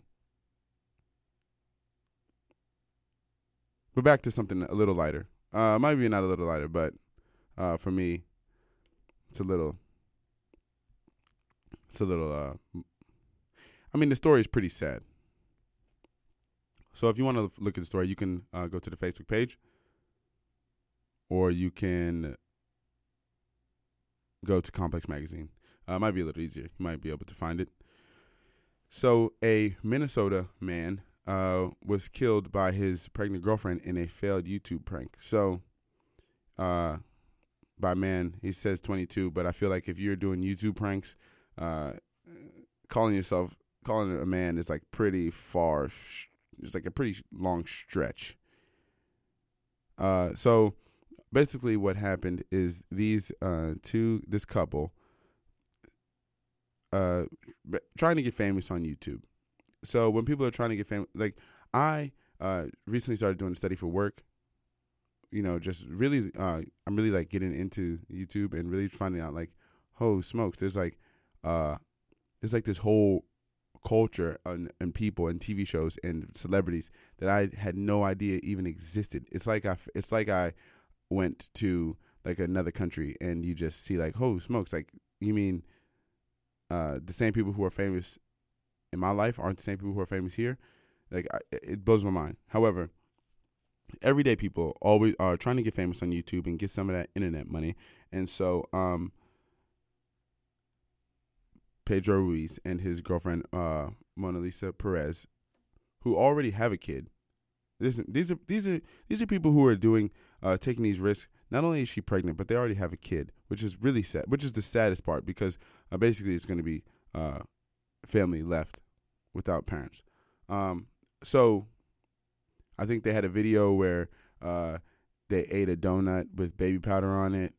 But back to something a little lighter. Maybe not a little lighter, but for me, it's a little. I mean, the story is pretty sad. So if you want to look at the story, you can go to the Facebook page, or you can go to Complex Magazine. It might be a little easier. You might be able to find it. So a Minnesota man was killed by his pregnant girlfriend in a failed YouTube prank. So by man, he says 22, but I feel like if you're doing YouTube pranks, calling a man is like pretty far. It's like a pretty long stretch. So basically what happened is this couple trying to get famous on YouTube. So when people are trying to get famous, like I recently started doing a study for work, just really, I'm really like getting into YouTube and really finding out like, oh smokes, there's like this whole culture and people and TV shows and celebrities that I had no idea even existed. It's like I went to like another country and you just see like, oh smokes, like you mean the same people who are famous in my life aren't the same people who are famous here? Like it blows my mind. However, everyday people always are trying to get famous on YouTube and get some of that internet money. And so Pedro Ruiz and his girlfriend Mona Lisa Perez, who already have a kid. Listen, these are people who are doing taking these risks. Not only is she pregnant, but they already have a kid, which is really sad. Which is the saddest part, because basically it's going to be family left without parents. So I think they had a video where they ate a donut with baby powder on it.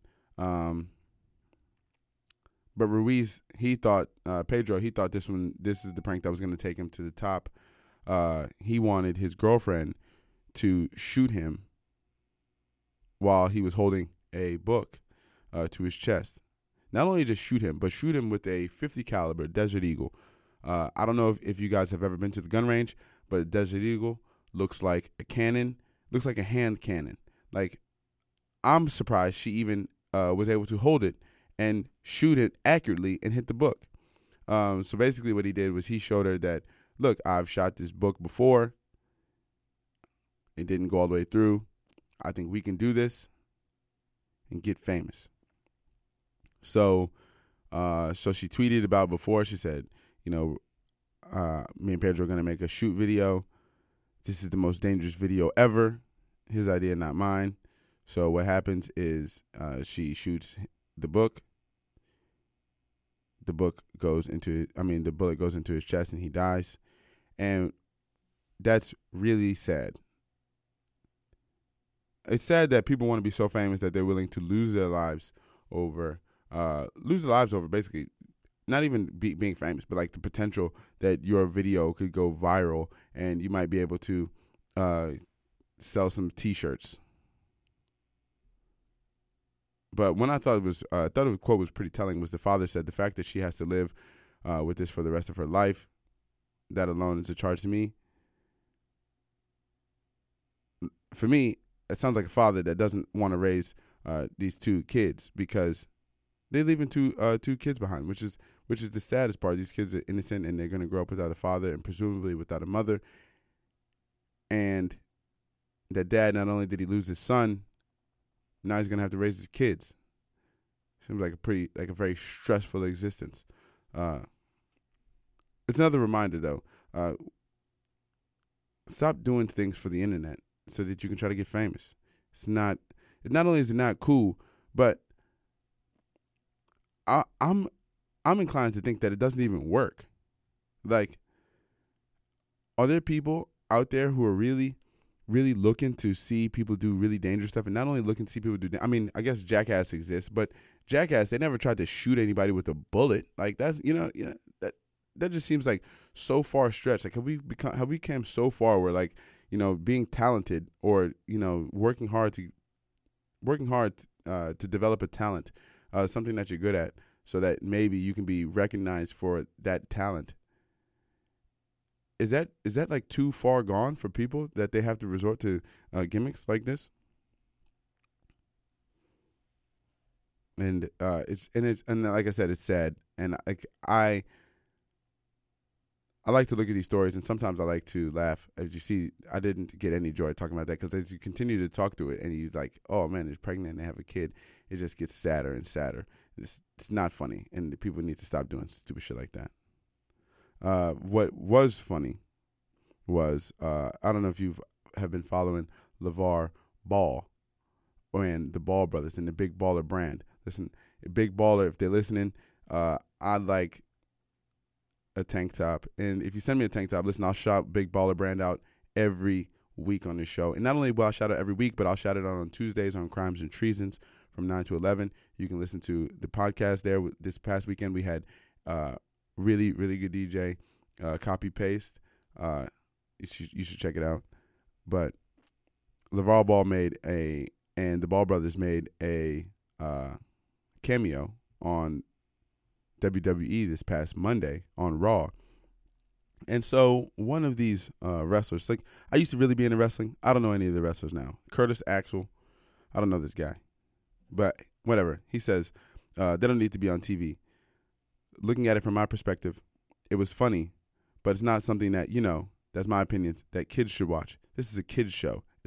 But Ruiz, Pedro, he thought this is the prank that was going to take him to the top. He wanted his girlfriend to shoot him while he was holding a book to his chest. Not only just shoot him, but shoot him with a .50 caliber Desert Eagle. I don't know if you guys have ever been to the gun range, but a Desert Eagle looks like a cannon, looks like a hand cannon. Like, I'm surprised she even was able to hold it and shoot it accurately and hit the book. So basically what he did was he showed her that, look, I've shot this book before. It didn't go all the way through. I think we can do this and get famous. So she tweeted about before. She said, me and Pedro are going to make a shoot video. This is the most dangerous video ever. His idea, not mine. So what happens is she shoots the book. The bullet goes into his chest and he dies. And that's really sad. It's sad that people want to be so famous that they're willing to lose their lives over basically not even being famous, but like the potential that your video could go viral and you might be able to sell some T-shirts. But when I thought the quote was pretty telling was the father said, the fact that she has to live with this for the rest of her life, that alone is a charge to me. For me, it sounds like a father that doesn't want to raise these two kids because they're leaving two kids behind, which is the saddest part. These kids are innocent and they're going to grow up without a father and presumably without a mother. And that dad, not only did he lose his son, now he's going to have to raise his kids. Seems like a very stressful existence. It's another reminder, though. Stop doing things for the internet so that you can try to get famous. Not only is it not cool, but I'm inclined to think that it doesn't even work. Like, are there people out there who are really, really looking to see people do really dangerous stuff, and not only looking to see people do, I guess Jackass exists, but Jackass, they never tried to shoot anybody with a bullet. Like, that's, that just seems like so far stretched. Like, have we come so far where, like, being talented or, working hard to develop a talent, something that you're good at, so that maybe you can be recognized for that talent. Is that like too far gone for people that they have to resort to gimmicks like this? And like I said, it's sad. And I like to look at these stories, and sometimes I like to laugh. As you see, I didn't get any joy talking about that because as you continue to talk to it, and you're like, oh man, they're pregnant and they have a kid, it just gets sadder and sadder. It's not funny, and the people need to stop doing stupid shit like that. What was funny was I don't know if you have been following LeVar Ball and the Ball brothers and the Big Baller brand. Listen, Big Baller, if they're listening, I'd like a tank top. And if you send me a tank top, listen, I'll shout Big Baller brand out every week on this show. And not only will I shout it every week, but I'll shout it out on Tuesdays on Crimes and Treasons from 9 to 11. You can listen to the podcast there. This past weekend, we had really, really good DJ, Copy Paste. You should check it out. But LeVar Ball and the Ball brothers made a cameo on WWE this past Monday on Raw. And so one of these wrestlers, like, I used to really be into wrestling. I don't know any of the wrestlers now. Curtis Axel, I don't know this guy. But whatever. He says they don't need to be on TV. Looking at it from my perspective, it was funny, but it's not something that, that's my opinion, that kids should watch. This is a kids show.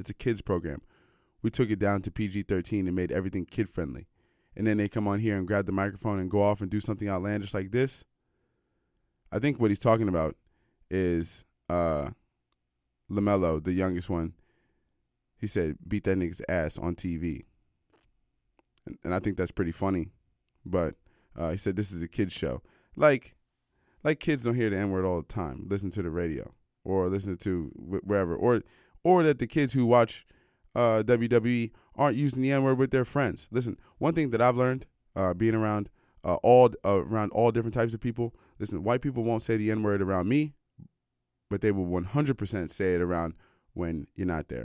It's a kids program. We took it down to PG-13 and made everything kid-friendly. And then they come on here and grab the microphone and go off and do something outlandish like this. I think what he's talking about is LaMelo, the youngest one. He said, beat that nigga's ass on TV. And I think that's pretty funny. But he said this is a kid's show. Like kids don't hear the N-word all the time. Listen to the radio or listen to wherever. Or that the kids who watch WWE aren't using the N-word with their friends. Listen, one thing that I've learned being around all different types of people, listen, white people won't say the N-word around me, but they will 100% say it around when you're not there.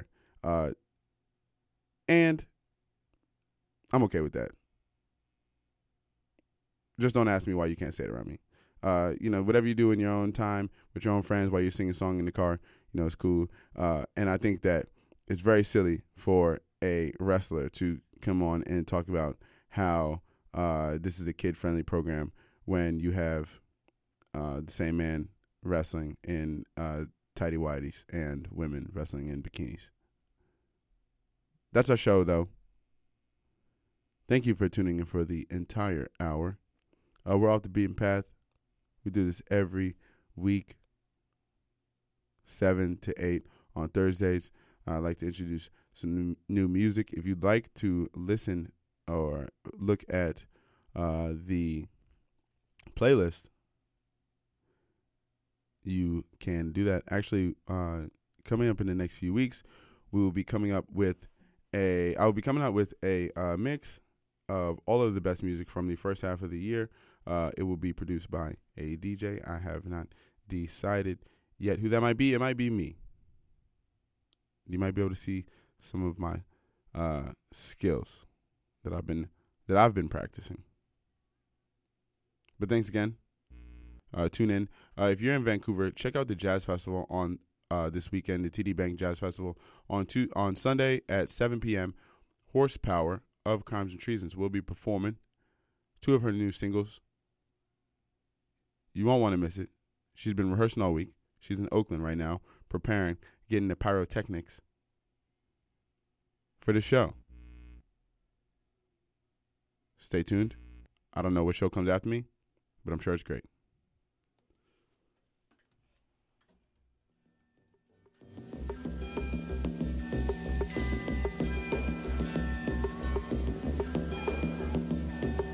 And I'm okay with that. Just don't ask me why you can't say it around me. Whatever you do in your own time with your own friends while you're singing a song in the car, it's cool. And I think that it's very silly for a wrestler to come on and talk about how this is a kid-friendly program when you have the same man wrestling in tighty whities and women wrestling in bikinis. That's our show, though. Thank you for tuning in for the entire hour. We're off the beaten path. We do this every week, 7 to 8 on Thursdays. I'd like to introduce some new music. If you'd like to listen or look at the playlist, you can do that. Actually, coming up in the next few weeks, I will be coming out with a mix of all of the best music from the first half of the year. It will be produced by a DJ. I have not decided yet who that might be. It might be me. You might be able to see some of my skills that I've been practicing. But thanks again. Tune in. If you're in Vancouver, check out the Jazz Festival on this weekend, the TD Bank Jazz Festival on Sunday at 7 p.m. Horsepower of Crimes and Treasons will be performing 2 of her new singles. You won't want to miss it. She's been rehearsing all week. She's in Oakland right now, preparing, getting the pyrotechnics for the show. Stay tuned. I don't know what show comes after me, but I'm sure it's great.